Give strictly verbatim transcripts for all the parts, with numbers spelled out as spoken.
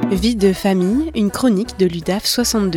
Vie de famille, une chronique de l'U D A F soixante-deux.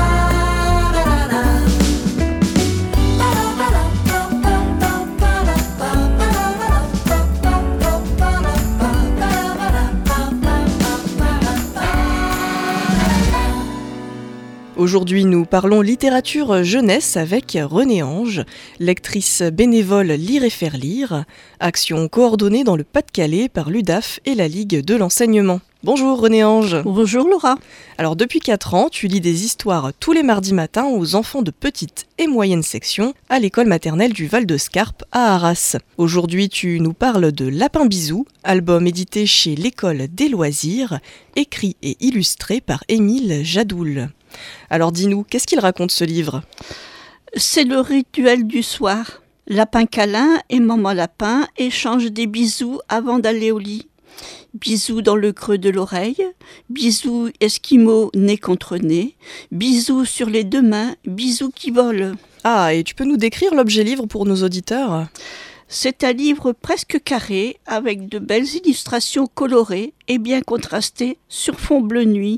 Aujourd'hui, nous parlons littérature jeunesse avec Renée Ange, lectrice bénévole Lire et faire lire, action coordonnée dans le Pas-de-Calais par l'U D A F et la Ligue de l'enseignement. Bonjour Renée Ange. Bonjour Laura. Alors depuis quatre ans, tu lis des histoires tous les mardis matins aux enfants de petite et moyenne section à l'école maternelle du Val-de-Scarpe à Arras. Aujourd'hui, tu nous parles de Lapin Bisou, album édité chez l'École des loisirs, écrit et illustré par Émile Jadoul. Alors dis-nous, qu'est-ce qu'il raconte ce livre ? C'est le rituel du soir. Lapin câlin et maman lapin échangent des bisous avant d'aller au lit. Bisous dans le creux de l'oreille, bisous esquimaux nez contre nez, bisous sur les deux mains, bisous qui volent. Ah, et tu peux nous décrire l'objet livre pour nos auditeurs ? C'est un livre presque carré avec de belles illustrations colorées et bien contrastées sur fond bleu nuit.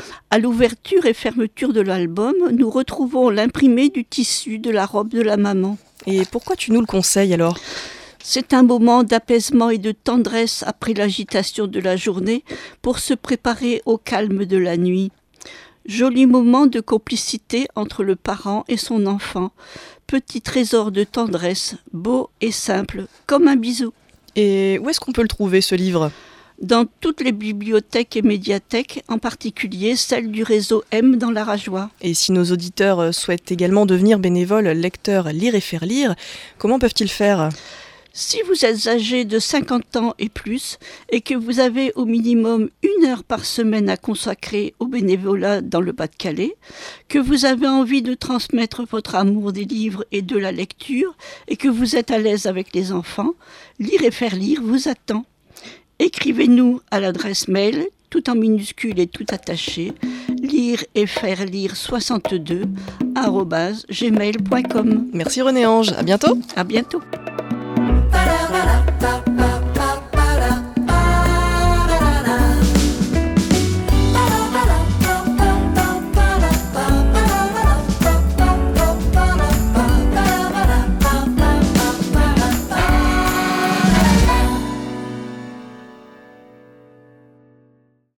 À l'ouverture et fermeture de l'album, nous retrouvons l'imprimé du tissu de la robe de la maman. Et pourquoi tu nous le conseilles alors ? C'est un moment d'apaisement et de tendresse après l'agitation de la journée pour se préparer au calme de la nuit. Joli moment de complicité entre le parent et son enfant. Petit trésor de tendresse, beau et simple, comme un bisou. Et où est-ce qu'on peut le trouver ce livre ? Dans toutes les bibliothèques et médiathèques, en particulier celle du réseau M dans la Rajoie. Et si nos auditeurs souhaitent également devenir bénévoles lecteurs Lire et faire lire, comment peuvent-ils faire ? Si vous êtes âgé de cinquante ans et plus et que vous avez au minimum une heure par semaine à consacrer au bénévolat dans le Pas-de-Calais, que vous avez envie de transmettre votre amour des livres et de la lecture et que vous êtes à l'aise avec les enfants, Lire et faire lire vous attend. Écrivez-nous à l'adresse mail, tout en minuscules et tout attaché, lire et faire lire soixante-deux arobase gmail point com. Merci Renée Ange, à bientôt. À bientôt. Ba-da-ba-da-ba-ba.